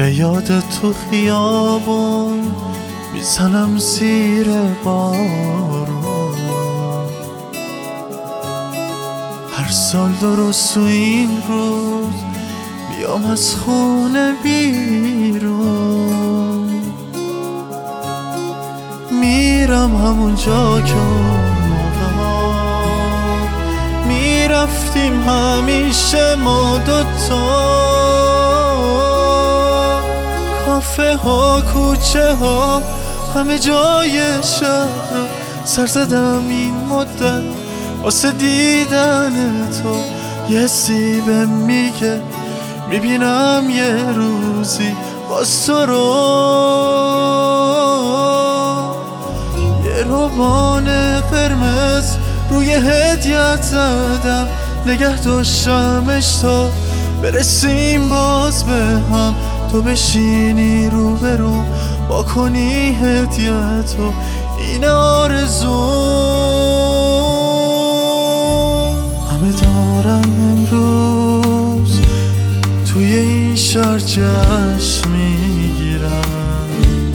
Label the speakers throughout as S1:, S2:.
S1: به یاد تو خیابون میزنم زیر بارون. هر سال درست تو این روز بیام از خونه بیرون، میرم همون جا که اون موقع میرفتیم همیشه ما دوتا. کافه ها، کوچه ها، همه جای شهر رو سر زدم این مدت واسه دیدن تو. یه سیبه میگه میبینم یه روزی باز تو رو. یه روبان قرمز روی هدیت زدم، نگه داشتمش تا برسیم باز به هم. تو بشینی روبرو با کنی هدیتو، این آرزو. همه دارن امروز توی این شهر جشن میگیرن،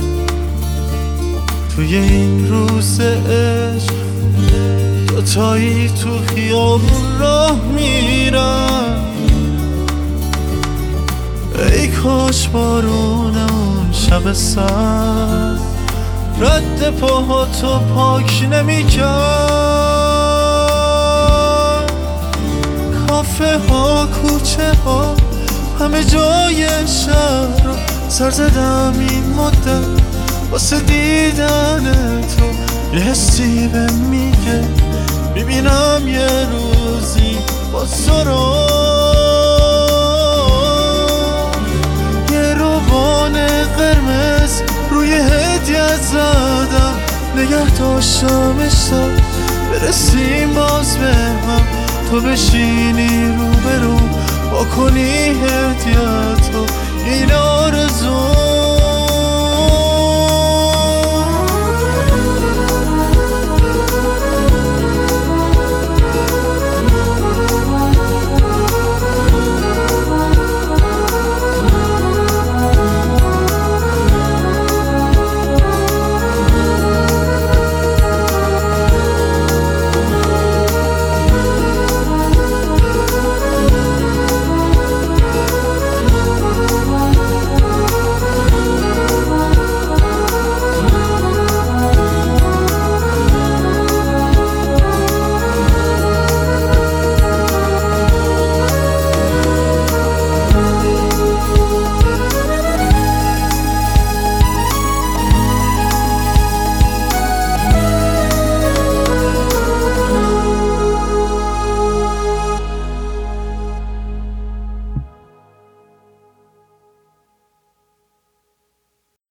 S1: توی این روز عشق دوتایی تو خیابون راه میرن. ای کاش بارون اون شب سرد رد پاهاتو پاک نمی‌کرد. کافه ها، کوچه ها، همه جای شهر رو سر زدم این مدت واسه دیدن تو. یه حسی بهم میگه میبینم یه روزی باز تو رو. قرمز روی هدیت زدم، نگه داشتمش تا برسیم باز به هم. تو بشینی روبرو با کنی هدیتو، این آرزو.